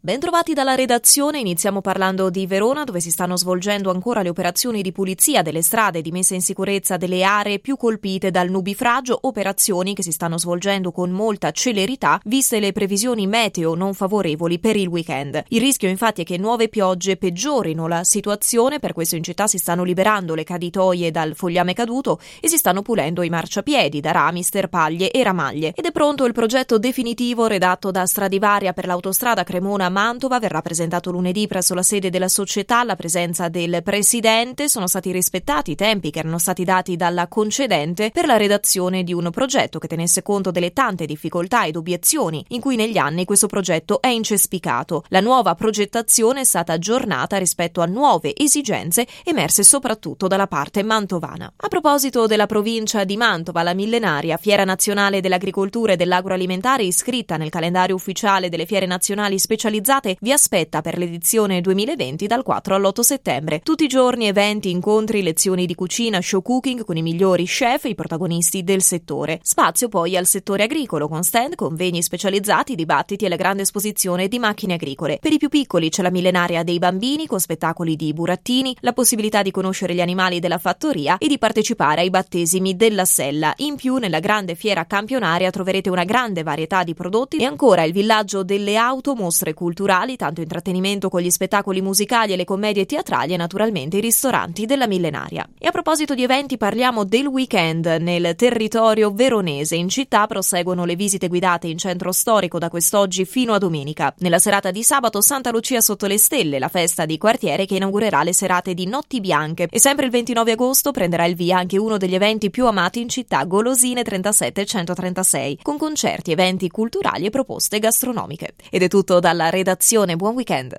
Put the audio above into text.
Bentrovati dalla redazione, iniziamo parlando di Verona, dove si stanno svolgendo ancora le operazioni di pulizia delle strade e di messa in sicurezza delle aree più colpite dal nubifragio, operazioni che si stanno svolgendo con molta celerità viste le previsioni meteo non favorevoli per il weekend. Il rischio infatti è che nuove piogge peggiorino la situazione, per questo in città si stanno liberando le caditoie dal fogliame caduto e si stanno pulendo i marciapiedi da rami, sterpaglie e ramaglie. Ed è pronto il progetto definitivo redatto da Stradivaria per l'autostrada Cremona-Mantova, verrà presentato lunedì presso la sede della società alla presenza del presidente. Sono stati rispettati i tempi che erano stati dati dalla concedente per la redazione di un progetto che tenesse conto delle tante difficoltà ed obiezioni in cui negli anni questo progetto è incespicato. La nuova progettazione è stata aggiornata rispetto a nuove esigenze emerse soprattutto dalla parte mantovana. A proposito della provincia di Mantova, la millenaria Fiera Nazionale dell'Agricoltura e dell'Agroalimentare, iscritta nel calendario ufficiale delle fiere nazionali specializzate, vi aspetta per l'edizione 2020 dal 4 all'8 settembre. Tutti i giorni eventi, incontri, lezioni di cucina, show cooking con i migliori chef e i protagonisti del settore. Spazio poi al settore agricolo con stand, convegni specializzati, dibattiti e la grande esposizione di macchine agricole. Per i più piccoli c'è la millenaria dei bambini con spettacoli di burattini, la possibilità di conoscere gli animali della fattoria e di partecipare ai battesimi della sella. In più nella grande fiera campionaria troverete una grande varietà di prodotti e ancora il villaggio delle auto, mostre culturali, tanto intrattenimento con gli spettacoli musicali e le commedie teatrali e naturalmente i ristoranti della millenaria. E a proposito di eventi parliamo del weekend nel territorio veronese. In città proseguono le visite guidate in centro storico da quest'oggi fino a domenica. Nella serata di sabato Santa Lucia sotto le stelle, la festa di quartiere che inaugurerà le serate di Notti Bianche, e sempre il 29 agosto prenderà il via anche uno degli eventi più amati in città, Golosine 37 e 136, con concerti, eventi culturali e proposte gastronomiche. Ed è tutto dalla redazione, buon weekend!